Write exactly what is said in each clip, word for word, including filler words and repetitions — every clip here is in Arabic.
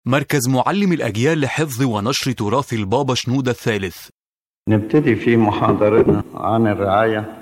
مركز معلم الأجيال لحفظ ونشر تراث البابا شنودة الثالث. نبتدي في محاضرتنا عن الرعاية،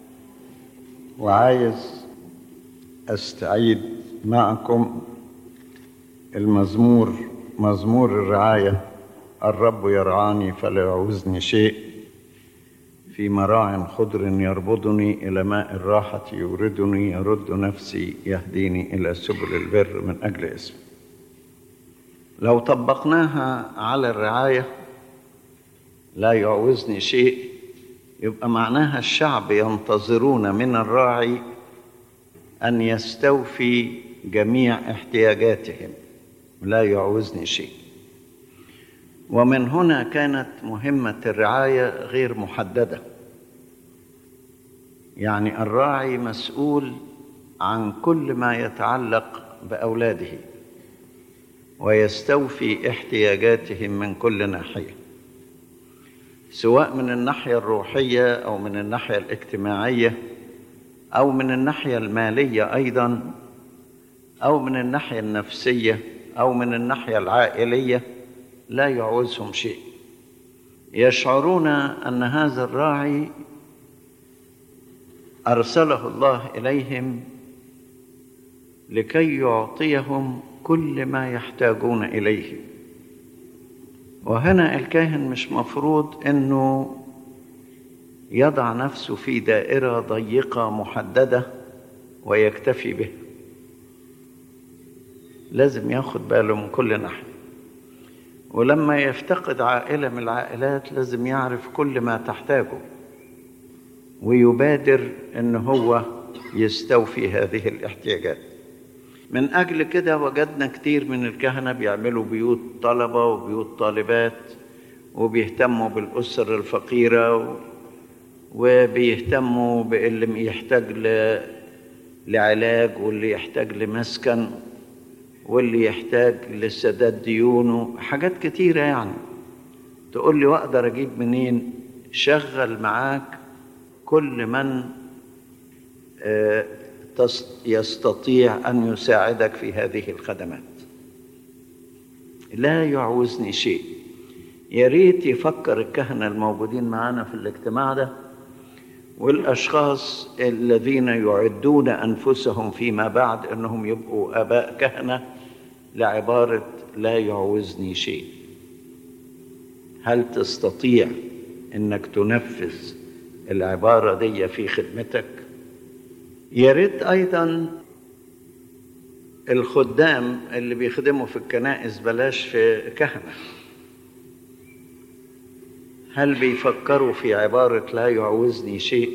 وعايز أستعيد معكم المزمور مزمور الرعاية: الرب يرعاني فلا يعوزني شيء، في مراع خضر يربضني، إلى ماء الراحة يوردني، يرد نفسي، يهديني إلى سبل البر من أجل اسمه. لو طبقناها على الرعاية لا يعوزني شيء، يبقى معناها الشعب ينتظرون من الراعي أن يستوفي جميع احتياجاتهم، لا يعوزني شيء. ومن هنا كانت مهمة الرعاية غير محددة، يعني الراعي مسؤول عن كل ما يتعلق بأولاده ويستوفي احتياجاتهم من كل ناحية، سواء من الناحية الروحية أو من الناحية الاجتماعية أو من الناحية المالية أيضا، أو من الناحية النفسية أو من الناحية العائلية، لا يعوزهم شيء. يشعرون أن هذا الراعي أرسله الله إليهم لكي يعطيهم كل ما يحتاجون إليه. وهنا الكاهن مش مفروض أنه يضع نفسه في دائرة ضيقة محددة ويكتفي به، لازم ياخد باله من كل ناحية. ولما يفتقد عائلة من العائلات لازم يعرف كل ما تحتاجه ويبادر أن هو يستوفي هذه الاحتياجات. من أجل كده وجدنا كتير من الكهنة بيعملوا بيوت طلبة وبيوت طالبات، وبيهتموا بالأسر الفقيرة، وبيهتموا باللي يحتاج لعلاج، واللي يحتاج لمسكن، واللي يحتاج لسداد ديونه، حاجات كتيرة. يعني تقول لي وأقدر أجيب منين؟ شغل معاك كل من يستطيع أن يساعدك في هذه الخدمات. لا يعوزني شيء. يا ريت يفكر الكهنة الموجودين معنا في الاجتماع ده والأشخاص الذين يعدون أنفسهم فيما بعد أنهم يبقوا آباء كهنة لعبارة لا يعوزني شيء. هل تستطيع أنك تنفذ العبارة دي في خدمتك؟ يا ريت أيضا الخدام اللي بيخدموا في الكنائس، بلاش في كهنة، هل بيفكروا في عبارة لا يعوزني شيء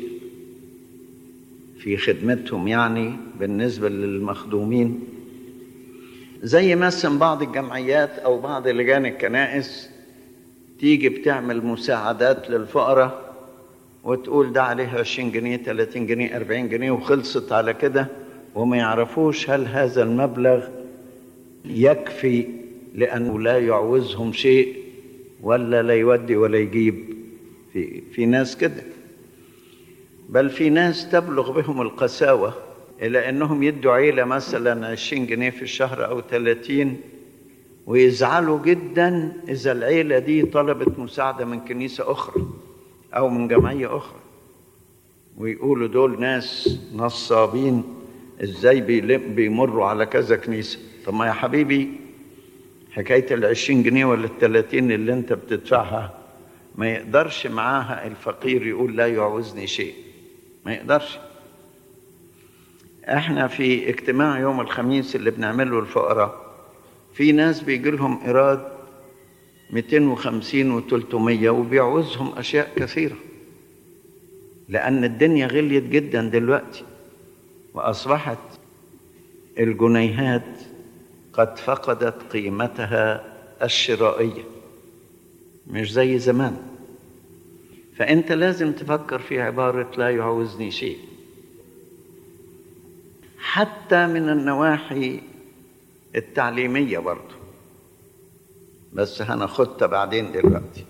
في خدمتهم، يعني بالنسبة للمخدومين؟ زي مثلا بعض الجمعيات أو بعض لجان الكنائس تيجي بتعمل مساعدات للفقراء وتقول ده عليه عشرين جنيه ثلاثين جنيه أربعين جنيه وخلصت على كده، وما يعرفوش هل هذا المبلغ يكفي لأنه لا يعوزهم شيء ولا لا يودي ولا يجيب. في, في ناس كده، بل في ناس تبلغ بهم القساوة إلى أنهم يدوا عيلة مثلا عشرين جنيه في الشهر أو ثلاثين، ويزعلوا جدا إذا العيلة دي طلبت مساعدة من كنيسة أخرى أو من جمعية أخرى، ويقولوا دول ناس نصابين، إزاي بيمروا على كذا كنيسة. طب ما يا حبيبي، حكاية العشرين جنيه ولا الثلاثين اللي انت بتدفعها ما يقدرش معاها الفقير يقول لا يعوزني شيء، ما يقدرش. احنا في اجتماع يوم الخميس اللي بنعمله الفقراء، في ناس بيجي لهم إيراد مئتين وخمسين وثلاثمية وبيعوزهم أشياء كثيرة، لأن الدنيا غليت جدا دلوقتي، وأصبحت الجنيهات قد فقدت قيمتها الشرائية، مش زي زمان. فأنت لازم تفكر في عبارة لا يعوزني شيء، حتى من النواحي التعليمية برضو، بس هناخدها بعدين. دلوقتي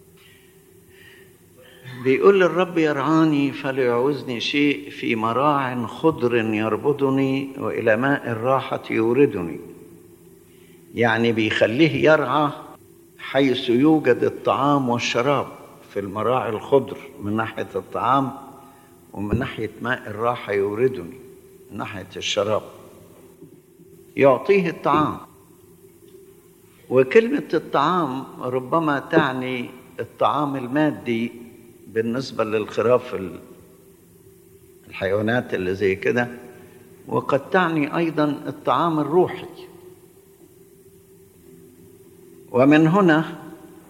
بيقول الرب يرعاني فلا يعوزني شيء، في مراع خضر يربضني، وإلى ماء الراحة يوردني. يعني بيخليه يرعى حيث يوجد الطعام والشراب، في المراعي الخضر من ناحية الطعام، ومن ناحية ماء الراحة يوردني من ناحية الشراب. يعطيه الطعام. وكلمة الطعام ربما تعني الطعام المادي بالنسبة للخراف الحيوانات اللي زي كده، وقد تعني أيضا الطعام الروحي. ومن هنا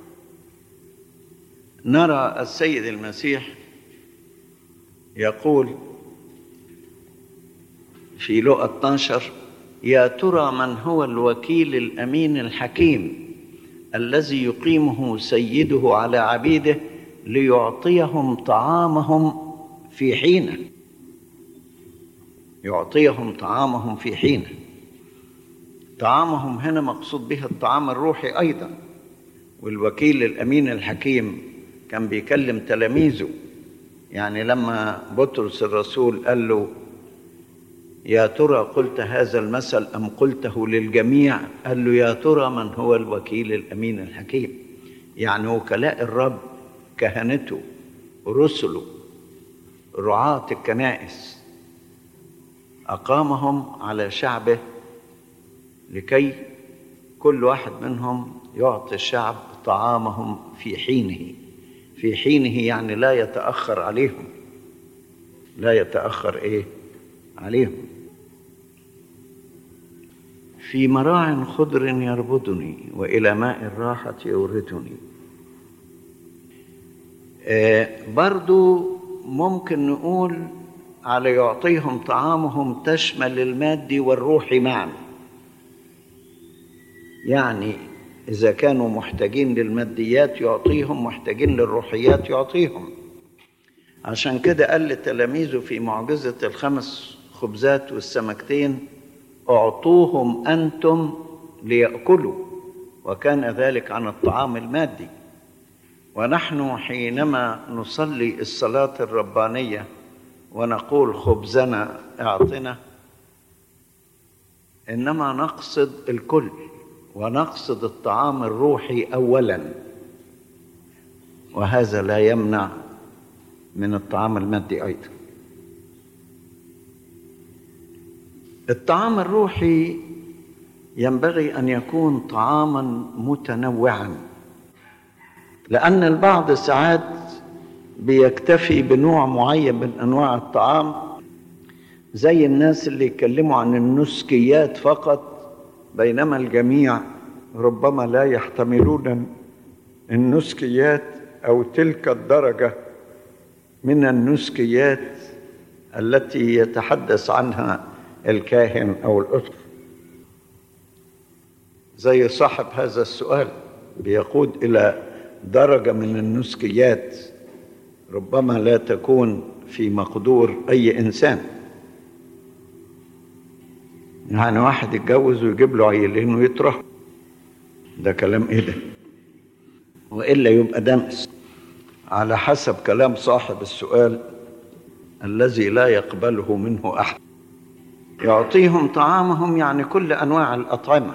نرى السيد المسيح يقول في لوقا اثنا عشر: يا ترى من هو الوكيل الأمين الحكيم الذي يقيمه سيده على عبيده ليعطيهم طعامهم في حينه. يعطيهم طعامهم في حينه. طعامهم هنا مقصود به الطعام الروحي أيضا. والوكيل الأمين الحكيم كان بيكلم تلاميذه، يعني لما بطرس الرسول قال له: يا ترى قلت هذا المثل أم قلته للجميع؟ قال له: يا ترى من هو الوكيل الأمين الحكيم. يعني وكلاء الرب، كهنته، رسله، رعاة الكنائس، أقامهم على شعبه لكي كل واحد منهم يعطي الشعب طعامهم في حينه. في حينه يعني لا يتأخر عليهم، لا يتأخر إيه عليهم. في مراع خضر يربضني وإلى ماء الراحة يوردني. آه برضو ممكن نقول على يعطيهم طعامهم تشمل المادي والروحي معا. يعني إذا كانوا محتاجين للماديات يعطيهم، محتاجين للروحيات يعطيهم. عشان كده قال لتلاميذه في معجزة الخمس خبزات والسمكتين: اعطوهم أنتم ليأكلوا. وكان ذلك عن الطعام المادي. ونحن حينما نصلي الصلاة الربانية ونقول خبزنا اعطنا، إنما نقصد الكل، ونقصد الطعام الروحي أولا، وهذا لا يمنع من الطعام المادي أيضا. الطعام الروحي ينبغي أن يكون طعاما متنوعا، لأن البعض ساعات بيكتفي بنوع معين من أنواع الطعام، زي الناس اللي يتكلموا عن النسكيات فقط، بينما الجميع ربما لا يحتملون النسكيات أو تلك الدرجة من النسكيات التي يتحدث عنها الكاهن أو الأسقف. زي صاحب هذا السؤال بيقود إلى درجة من النسكيات ربما لا تكون في مقدور أي إنسان. يعني واحد يتجوز ويجيب له عيلين ويطرح، ده كلام إيه ده؟ وإلا يبقى دمس، على حسب كلام صاحب السؤال الذي لا يقبله منه أحد. يعطيهم طعامهم يعني كل أنواع الأطعمة،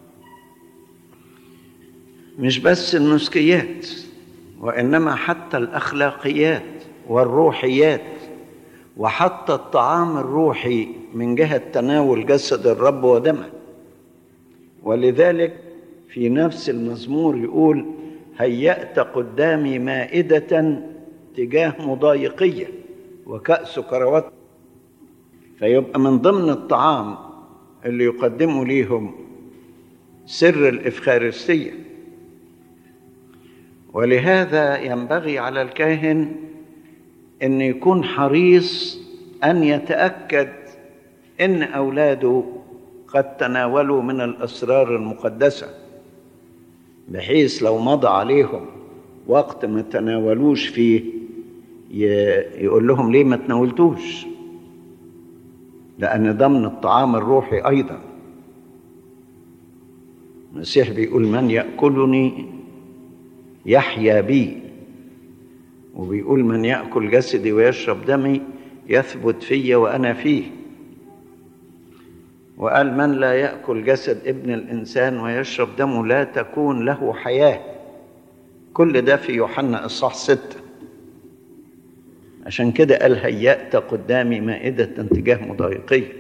مش بس النسكيات، وإنما حتى الأخلاقيات والروحيات، وحتى الطعام الروحي من جهة تناول جسد الرب ودمه. ولذلك في نفس المزمور يقول: هيأت قدامي مائدة تجاه مضايقية وكأس كروات. فيبقى من ضمن الطعام اللي يقدموا ليهم سر الإفخارستية. ولهذا ينبغي على الكاهن أن يكون حريص أن يتأكد أن أولاده قد تناولوا من الأسرار المقدسة، بحيث لو مضى عليهم وقت ما تناولوش فيه يقول لهم ليه ما تناولتوش، لأن ضمن الطعام الروحي أيضا. المسيح بيقول: من يأكلني يحيا بي، وبيقول: من يأكل جسدي ويشرب دمي يثبت في وأنا فيه. وقال من لا يأكل جسد ابن الإنسان ويشرب دمه لا تكون له حياة. كل ده في يوحنا إصحاح ستة. عشان كده قال هيأت قدامي مائدة تجاه مضايقيه.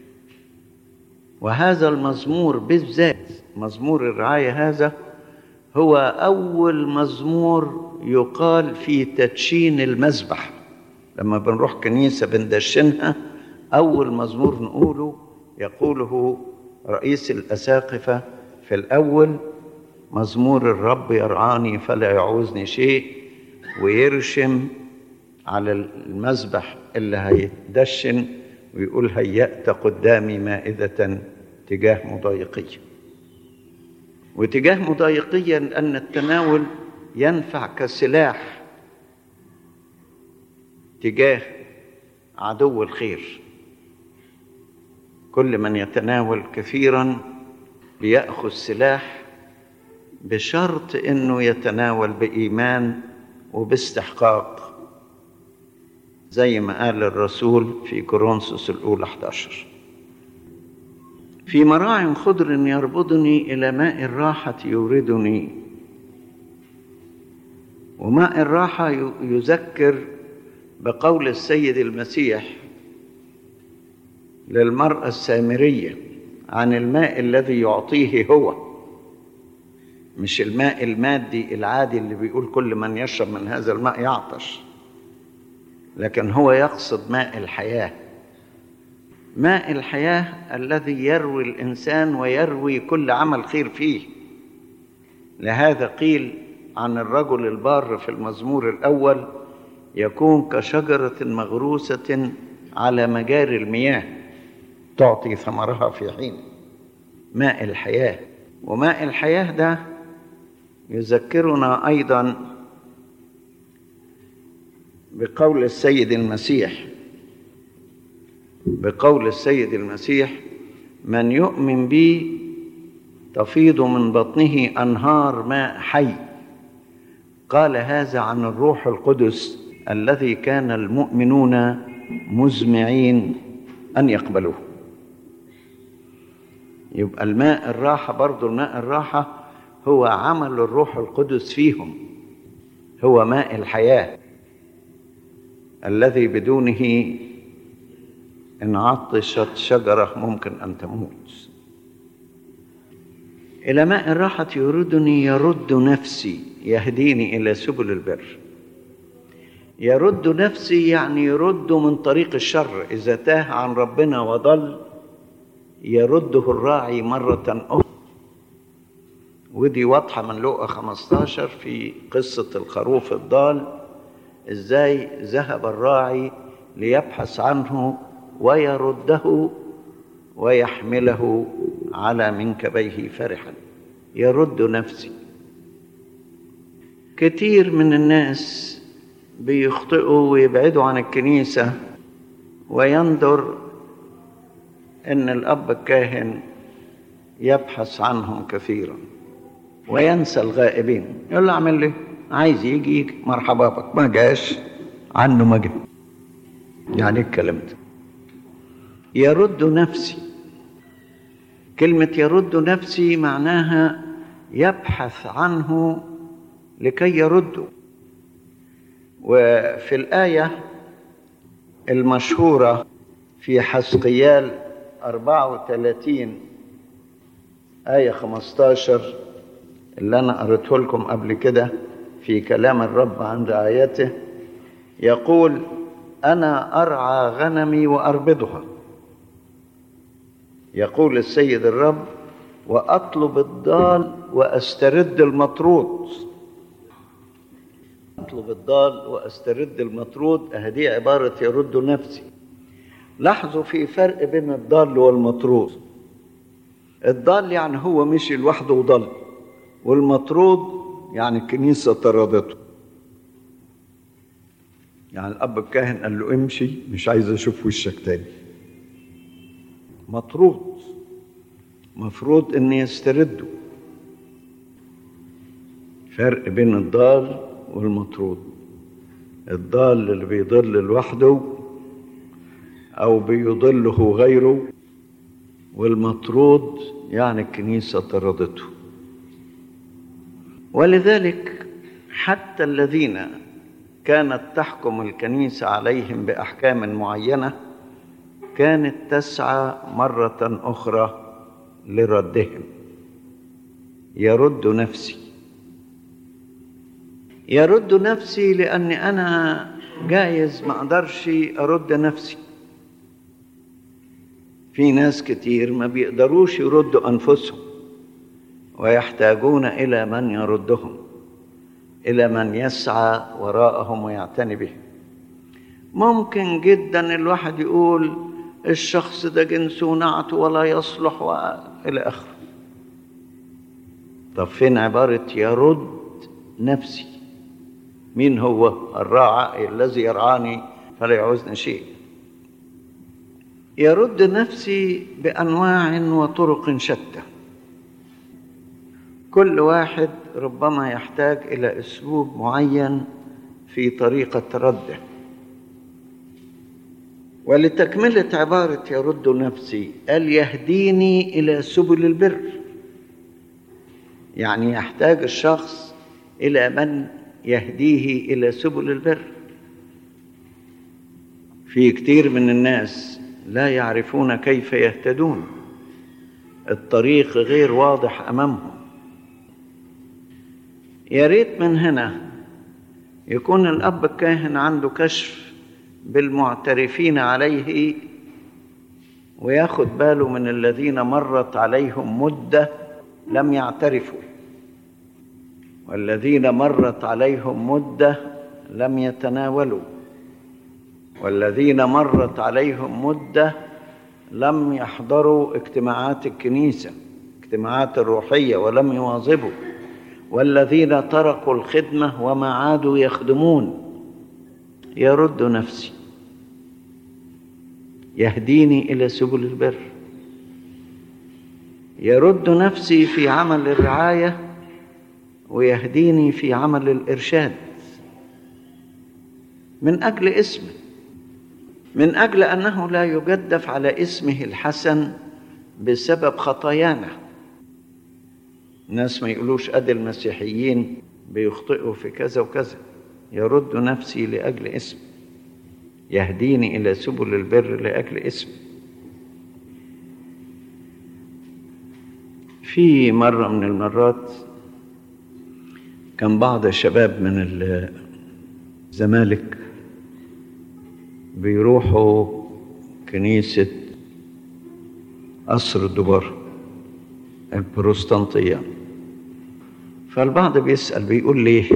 وهذا المزمور بالذات، مزمور الرعاية، هذا هو أول مزمور يقال في تدشين المذبح. لما بنروح كنيسة بندشنها، أول مزمور نقوله يقوله رئيس الأساقفة في الأول: مزمور الرب يرعاني فلا يعوزني شيء، ويرشم على المذبح اللي هيدشن ويقول هيأت قدامي مائدة تجاه مضايقي. وتجاه مضايقي لأن التناول ينفع كسلاح تجاه عدو الخير. كل من يتناول كثيرا بيأخذ سلاح، بشرط انه يتناول بإيمان وباستحقاق، زي ما قال الرسول في كورنثوس الأولى أحد عشر: في مراع خضر يربضني إلى ماء الراحة يوردني. وماء الراحة يذكر بقول السيد المسيح للمرأة السامرية عن الماء الذي يعطيه هو، مش الماء المادي العادي اللي بيقول كل من يشرب من هذا الماء يعطش، لكن هو يقصد ماء الحياة. ماء الحياة الذي يروي الإنسان ويروي كل عمل خير فيه. لهذا قيل عن الرجل البار في المزمور الأول: يكون كشجرة مغروسة على مجاري المياه تعطي ثمرها في حين. ماء الحياة. وماء الحياة ده يذكرنا أيضا بقول السيد المسيح بقول السيد المسيح: من يؤمن بي تفيض من بطنه أنهار ماء حي. قال هذا عن الروح القدس الذي كان المؤمنون مزمعين أن يقبلوه. يبقى الماء الراحة، برضو الماء الراحة هو عمل الروح القدس فيهم، هو ماء الحياة الذي بدونه إن عطشت شجرة ممكن أن تموت. إلى ماء الراحة يردني، يرد نفسي، يهديني إلى سبل البر. يرد نفسي يعني يرد من طريق الشر. إذا تاه عن ربنا وضل يرده الراعي مرة أخرى. ودي واضحة من لوقا خمسة عشر في قصة الخروف الضال، إزاي ذهب الراعي ليبحث عنه ويرده ويحمله على منكبيه فرحا. يرد نفسي. كتير من الناس بيخطئوا ويبعدوا عن الكنيسة، ويندر إن الأب الكاهن يبحث عنهم كثيرا وينسى الغائبين. يقول له اعمل لي عايز يجي يجي، مرحبا بك، ما جاش عنه ما جه. يعني الكلام ده يرد نفسي. كلمة يرد نفسي معناها يبحث عنه لكي يرده. وفي الآية المشهورة في حزقيال أربعة وثلاثين آية خمسة عشر اللي أنا قريته لكم قبل كده في كلام الرب عن رعايته، يقول: أنا أرعى غنمي وأربضها، يقول السيد الرب، وأطلب الضال وأسترد المطرود. أطلب الضال وأسترد المطرود، هذه عبارة يرد نفسي. لاحظوا في فرق بين الضال والمطرود. الضال يعني هو مشي لوحده وضل، والمطرود يعني الكنيسة طردته. يعني الأب الكاهن قال له امشي، مش عايز أشوف وشك تاني. مطرود، مفروض أن يسترده. فرق بين الضال والمطرود. الضال اللي بيضل لوحده أو بيضله غيره والمطرود يعني الكنيسة طردته. ولذلك حتى الذين كانت تحكم الكنيسة عليهم بأحكام معينة كانت تسعى مرة أخرى لردهم. يرد نفسي يرد نفسي لأني أنا جايز ما أقدرش أرد نفسي. في ناس كتير ما بيقدروش يردوا أنفسهم ويحتاجون إلى من يردهم، إلى من يسعى وراءهم ويعتني بهم. ممكن جدا الواحد يقول الشخص ده جنسه نعته ولا يصلح وإلى آخره. طب فين عبارة يرد نفسي؟ مين هو الراعي الذي يرعاني فلا يعوزني شيء؟ يرد نفسي بأنواع وطرق شتى. كل واحد ربما يحتاج إلى أسلوب معين في طريقة رده. ولتكملة عبارة يرد نفسي قال يهديني إلى سبل البر. يعني يحتاج الشخص إلى من يهديه إلى سبل البر. في كتير من الناس لا يعرفون كيف يهتدون، الطريق غير واضح أمامهم. يا ريت من هنا يكون الأب الكاهن عنده كشف بالمعترفين عليه وياخد باله من الذين مرت عليهم مدة لم يعترفوا، والذين مرت عليهم مدة لم يتناولوا، والذين مرت عليهم مدة لم يحضروا اجتماعات الكنيسة، اجتماعات الروحية، ولم يواظبوا، والذين تركوا الخدمة وما عادوا يخدمون. يرد نفسي، يهديني إلى سبل البر. يرد نفسي في عمل الرعاية ويهديني في عمل الإرشاد من أجل اسمه، من أجل أنه لا يجدف على اسمه الحسن بسبب خطايانا. الناس ما يقولوش أدي المسيحيين بيخطئوا في كذا وكذا. يرد نفسي لأجل اسمه، يهديني إلى سبل البر لأجل اسمه. في مرة من المرات كان بعض الشباب من الزمالك بيروحوا كنيسة قصر الدبار البروستانتية، فالبعض بيسأل بيقول ليه؟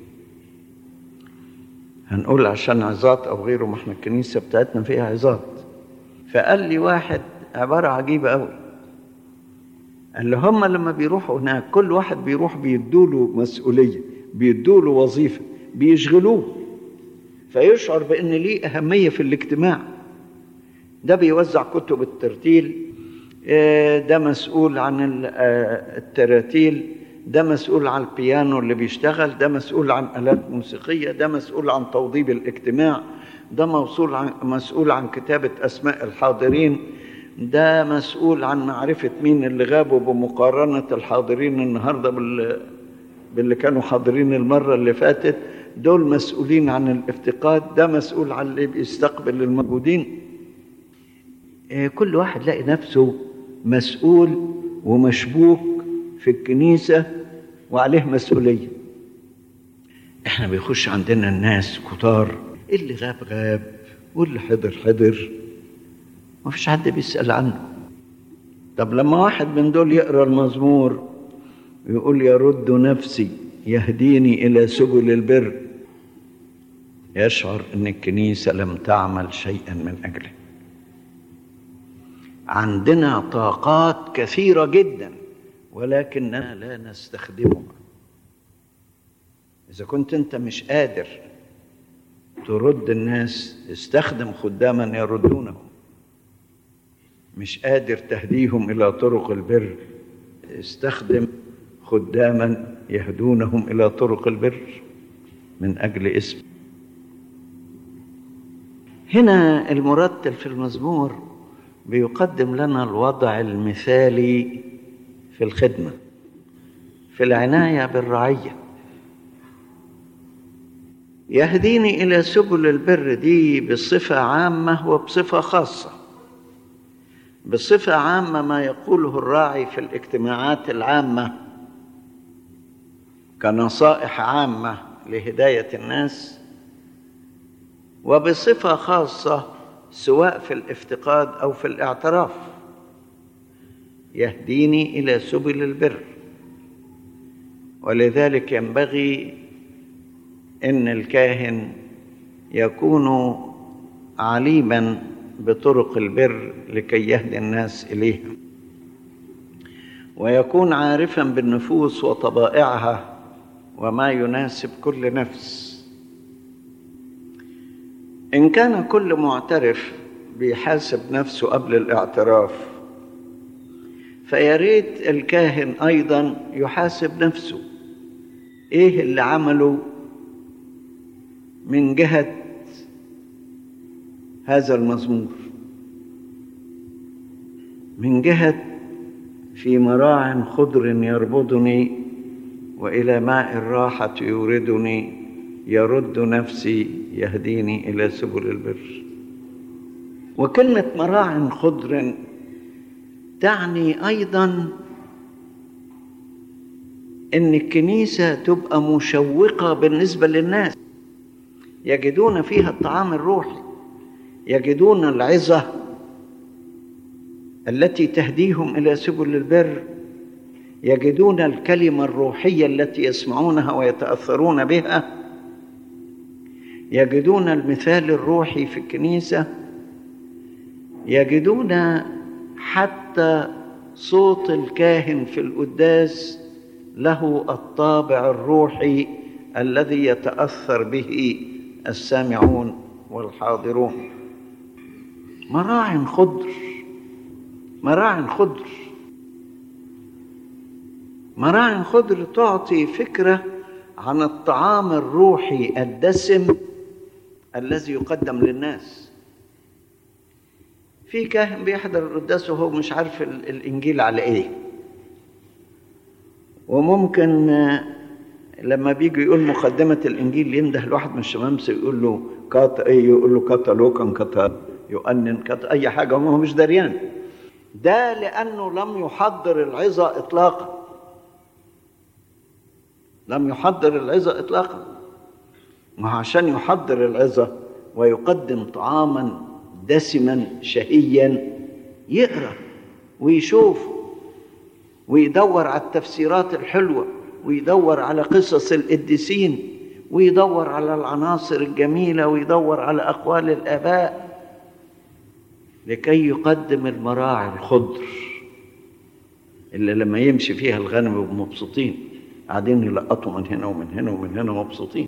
هنقول عشان عظات أو غيره، ما احنا الكنيسة بتاعتنا فيها عظات. فقال لي واحد عبارة عجيبة قوي، قال له هم لما بيروحوا هناك كل واحد بيروح بيدوله مسؤولية، بيدوله وظيفة، بيشغلوه، فيشعر بأن ليه أهمية في الاجتماع. ده بيوزع كتب الترتيل، ده مسؤول عن التراتيل، ده مسؤول عن البيانو اللي بيشتغل، ده مسؤول عن آلات موسيقية، ده مسؤول عن توضيب الاجتماع، ده مسؤول عن مسؤول عن كتابة أسماء الحاضرين، ده مسؤول عن معرفة مين اللي غابوا بمقارنة الحاضرين النهاردة باللي كانوا حاضرين المرة اللي فاتت، دول مسؤولين عن الافتقاد، ده مسؤول عن اللي بيستقبل الموجودين. كل واحد لاقي نفسه مسؤول ومشبوك في الكنيسة وعليه مسؤولية. احنا بيخش عندنا الناس كتار، اللي غاب غاب واللي حضر حضر، ما فيش حد بيسأل عنه. طب لما واحد من دول يقرأ المزمور ويقول يرد نفسي يهديني إلى سبل البر، يشعر أن الكنيسة لم تعمل شيئا من أجله. عندنا طاقات كثيرة جدا ولكننا لا نستخدمها. إذا كنت أنت مش قادر ترد الناس، استخدم خداما يردونهم. مش قادر تهديهم إلى طرق البر، استخدم خداما يهدونهم إلى طرق البر من أجل اسم. هنا المرتل في المزمور بيقدم لنا الوضع المثالي في الخدمة، في العناية بالرعية. يهديني إلى سبل البر دي بصفة عامة وبصفة خاصة. بصفة عامة ما يقوله الراعي في الاجتماعات العامة كنصائح عامة لهداية الناس، وبصفة خاصة سواء في الافتقاد أو في الاعتراف. يهديني إلى سبل البر، ولذلك ينبغي إن الكاهن يكون عليما بطرق البر لكي يهدي الناس إليها، ويكون عارفا بالنفوس وطبائعها وما يناسب كل نفس. إن كان كل معترف بيحاسب نفسه قبل الاعتراف، فياريت الكاهن أيضا يحاسب نفسه، إيه اللي عمله من جهة هذا المزمور، من جهة في مراع خضر يربضني وإلى ماء الراحة يوردني، يرد نفسي يهديني إلى سبل البر. وكلمة مراع خضر تعني أيضا إن الكنيسة تبقى مشوقة بالنسبة للناس، يجدون فيها الطعام الروحي، يجدون العظة التي تهديهم إلى سبل البر، يجدون الكلمة الروحية التي يسمعونها ويتأثرون بها، يجدون المثال الروحي في الكنيسة، يجدون حتى صوت الكاهن في القداس له الطابع الروحي الذي يتأثر به السامعون والحاضرون. مراع خضر، مراع خضر، مراع خضر تعطي فكرة عن الطعام الروحي الدسم الذي يقدم للناس. في كاهن بيحضر القداس وهو مش عارف الإنجيل على إيه، وممكن لما بيجي يقول مقدمة الإنجيل ينده الواحد من الشمامسة يقول له كات إيه، يقول له كاتا لوكان كاتا يؤنن كاتا أي حاجة، وهو مش دريان. ده لأنه لم يحضر العظة إطلاقا، لم يحضر العظة إطلاقا. وعشان يحضر العظة ويقدم طعاما دسما شهيا يقرأ ويشوف ويدور على التفسيرات الحلوة، ويدور على قصص القديسين، ويدور على العناصر الجميلة، ويدور على أقوال الآباء لكي يقدم المراعي الخضر اللي لما يمشي فيها الغنم مبسوطين، قاعدين يلقطوا من هنا ومن هنا ومن هنا مبسوطين.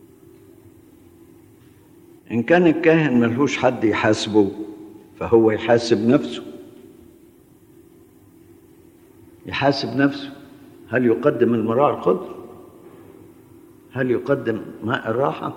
إن كان الكاهن ملهوش حد يحاسبه فهو يحاسب نفسه، يحاسب نفسه. هل يقدم المراعي الخضر؟ هل يقدم ماء الراحة؟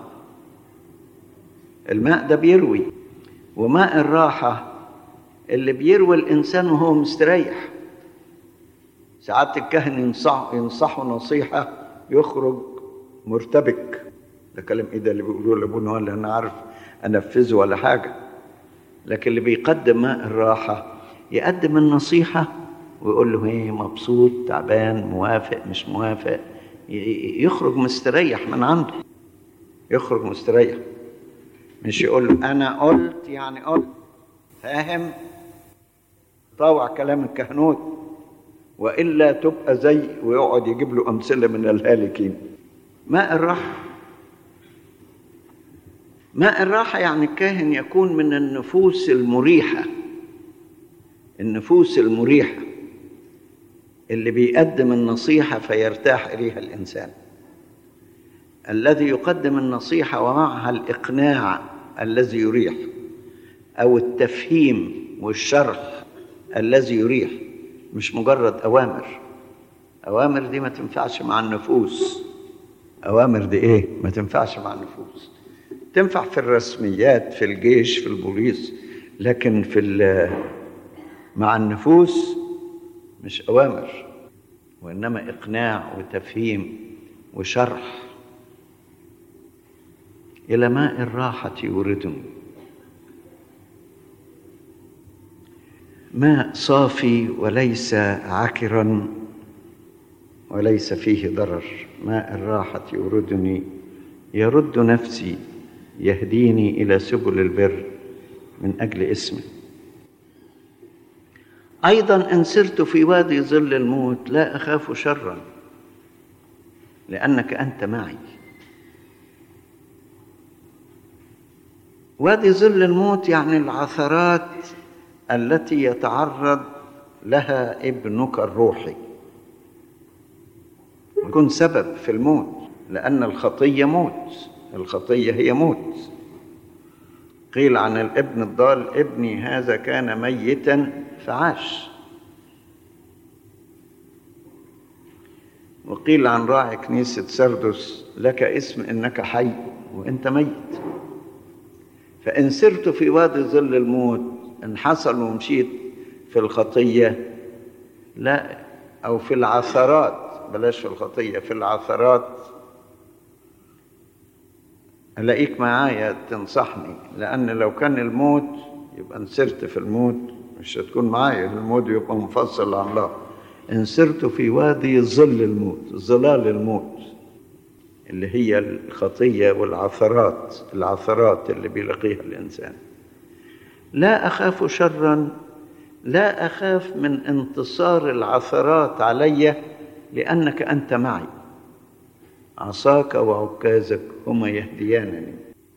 الماء ده بيروي، وماء الراحة اللي بيروي الإنسان وهو مستريح. ساعات الكاهن ينصح ينصحه نصيحة يخرج مرتبك، ده كلام إيه ده اللي بيقولوه لأبونا ولا أنا عارف أنفذه ولا حاجة. لكن اللي بيقدم ماء الراحة يقدم النصيحة ويقول له ايه، مبسوط، تعبان، موافق، مش موافق، يخرج مستريح من عنده، يخرج مستريح. مش يقول له انا قلت يعني قلت، فاهم؟ طاوع كلام الكهنوت، والا تبقى زي، ويقعد يجيب له امثله من الهالكين. ماء الراحه، ماء الراحه يعني الكاهن يكون من النفوس المريحه، النفوس المريحه اللي بيقدم النصيحة فيرتاح إليها الإنسان، الذي يقدم النصيحة ومعها الإقناع الذي يريح، أو التفهيم والشرح الذي يريح، مش مجرد أوامر. أوامر دي ما تنفعش مع النفوس، أوامر دي إيه؟ ما تنفعش مع النفوس. تنفع في الرسميات، في الجيش، في البوليس، لكن في مع النفوس مش أوامر، وإنما إقناع وتفهيم وشرح. إلى ماء الراحة يوردني، ماء صافي وليس عكرا وليس فيه ضرر. ماء الراحة يوردني، يرد نفسي، يهديني إلى سبل البر من أجل اسمه. أيضا إن سرت في وادي ظل الموت لا أخاف شرا لأنك أنت معي. وادي ظل الموت يعني العثرات التي يتعرض لها ابنك الروحي، يكون سبب في الموت، لأن الخطية موت، الخطية هي موت. قيل عن الابن الضال: ابني هذا كان ميتا فعاش. وقيل عن راعي كنيسة سردس: لك اسم إنك حي وإنت ميت. فإن سرت في وادي ظل الموت، إن حصل ومشيت في الخطية لا، أو في العثرات، بلاش في الخطية، في العثرات، ألاقيك معايا تنصحني، لأن لو كان الموت يبقى إن سرت في الموت مش هتكون معايا، الموت يبقى منفصل عن الله. إن سرت في وادي ظل الموت، ظلال الموت اللي هي الخطية والعثرات، العثرات اللي بيلاقيها الإنسان، لا أخاف شرا، لا أخاف من انتصار العثرات علي لأنك أنت معي. عصاك وعكازك هما يهديانني.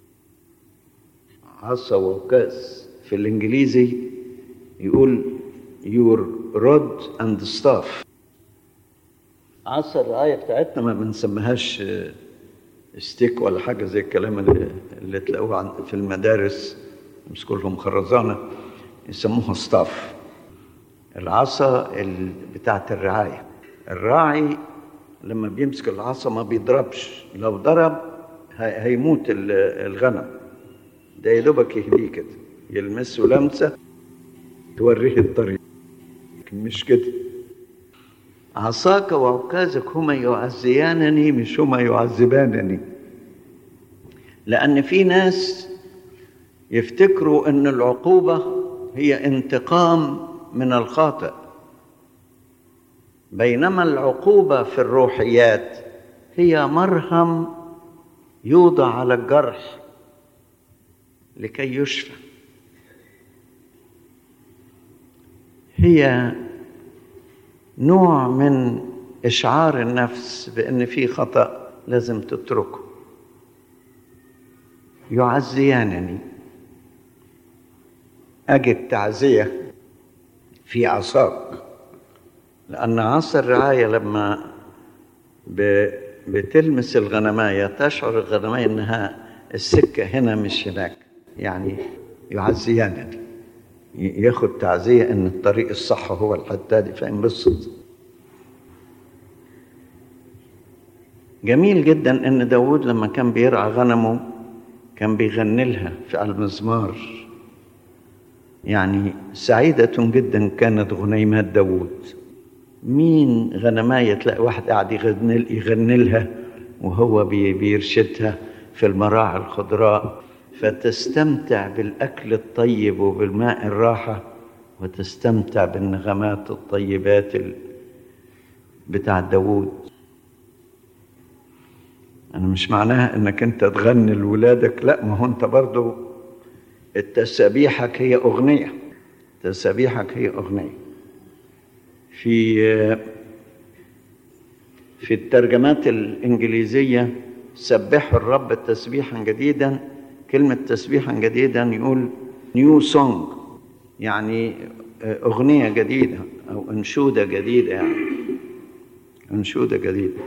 عصا وعكاز في الإنجليزي يقول your rod and staff. عصا الرعاية بتاعتنا ما بنسميهاش ستيك ولا حاجة زي الكلام اللي, اللي تلاقوه في المدارس مش كلهم خرزانة، يسموها ستاف. العصا بتاعت الرعاية. الراعي لما بيمسك العصا ما بيضربش، لو ضرب هيموت الغنم، ده يدوبك يهديه كده، يلمسه لمسة توريه الطريق، مش كده. عصاك وعكازك هما يعزيانني مش هما يعذبانني. لأن في ناس يفتكروا أن العقوبة هي انتقام من الخاطئ، بينما العقوبة في الروحيات هي مرهم يوضع على الجرح لكي يشفى. هي نوع من إشعار النفس بأن في خطأ لازم تتركه. يعزيانني، أجد تعزية في عصاك، لأن عصا الرعاية لما بتلمس الغنماية تشعر الغنماية أنها السكة هنا مش هناك، يعني يعزيانني، ياخد تعزية أن الطريق الصح هو الحتة دي، فينبسط. جميل جدا أن داود لما كان بيرعى غنمه كان بيغني لها في المزمار، يعني سعيدة جدا كانت غنيمات داود. مين غنماية تلاقي واحد قاعد يغني, يغني لها وهو بيرشدها في المراعي الخضراء، فتستمتع بالأكل الطيب وبالماء الراحة، وتستمتع بالنغمات الطيبات بتاع داود. أنا مش معناها أنك أنت تغني لولادك، لا، ما هو أنت برضو التسابيحك هي أغنية، تسابيحك هي أغنية. في في الترجمات الإنجليزية سبحوا الرب تسبيحا جديدا، كلمة تسبيحا جديدا يقول نيو سونج، يعني أغنية جديدة أو أنشودة جديدة، يعني أنشودة جديدة.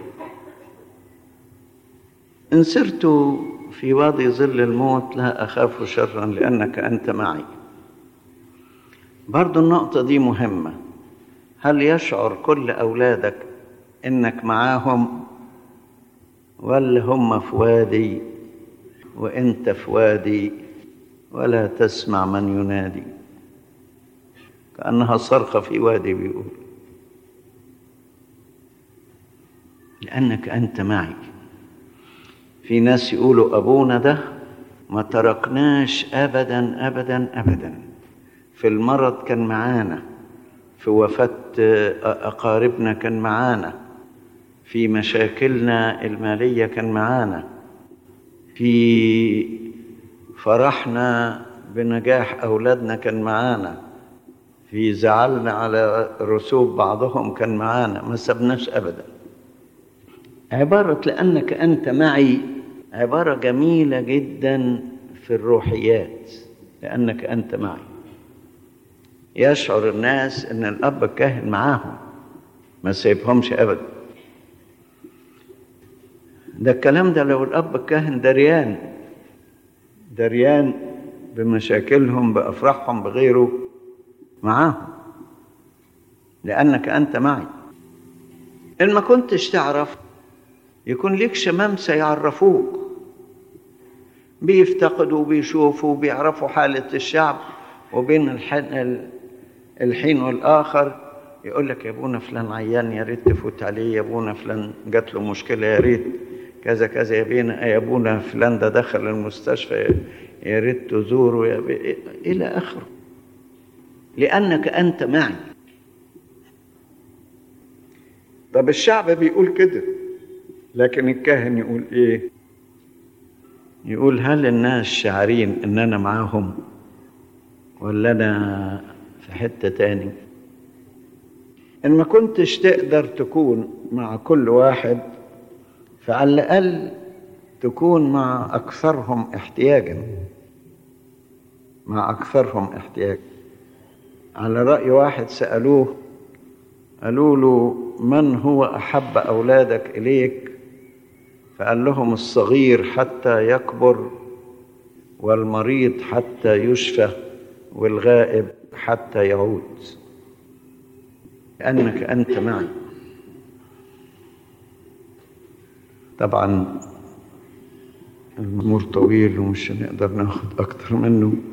إن سرت في وادي ظل الموت لا أخاف شرا لأنك أنت معي. برضو النقطة دي مهمة. هل يشعر كل أولادك إنك معاهم، ولا هم في وادي وإنت في وادي ولا تسمع من ينادي؟ كأنها صرخة في وادي بيقول. لأنك أنت معي. في ناس يقولوا أبونا ده ما تركناش أبدا أبدا أبدا، في المرض كان معانا، في وفاة أقاربنا كان معانا، في مشاكلنا المالية كان معانا، في فرحنا بنجاح أولادنا كان معانا، في زعلنا على رسوب بعضهم كان معانا، ما سبناش أبدا. عبارة لأنك أنت معي عبارة جميلة جدا في الروحيات. لأنك أنت معي يشعر الناس أن الأب الكاهن معاهم، ما سيبهمش أبدا. ده الكلام ده لو الأب الكاهن دريان دريان بمشاكلهم بأفراحهم بغيره معاهم. لأنك أنت معي. إن ما كنتش تعرف يكون ليك شمامسة يعرفوك، بيفتقدوا بيشوفوا بيعرفوا حالة الشعب، وبين الحين والآخر يقول لك يا ابونا فلان عيان يا ريت تفوت عليه، يا ابونا فلان جات له مشكلة يا ريت كذا كذا، يا بينا يا ابونا فلان ده دخل المستشفى يا ريت تزوره يا بي... إلى آخره. لأنك أنت معي. طب الشعب بيقول كده، لكن الكاهن يقول إيه؟ يقول هل الناس شاعرين إن أنا معاهم ولا أنا في حتة تاني؟ إن ما كنتش تقدر تكون مع كل واحد، فعلى الأقل تكون مع أكثرهم احتياجا مع أكثرهم احتياجا. على رأي واحد سألوه، قالوا له من هو أحب أولادك إليك؟ فقال لهم الصغير حتى يكبر، والمريض حتى يشفى، والغائب حتى يعود. لأنك أنت معي. طبعا المزمور طويل ومش هنقدر ناخد أكتر منه،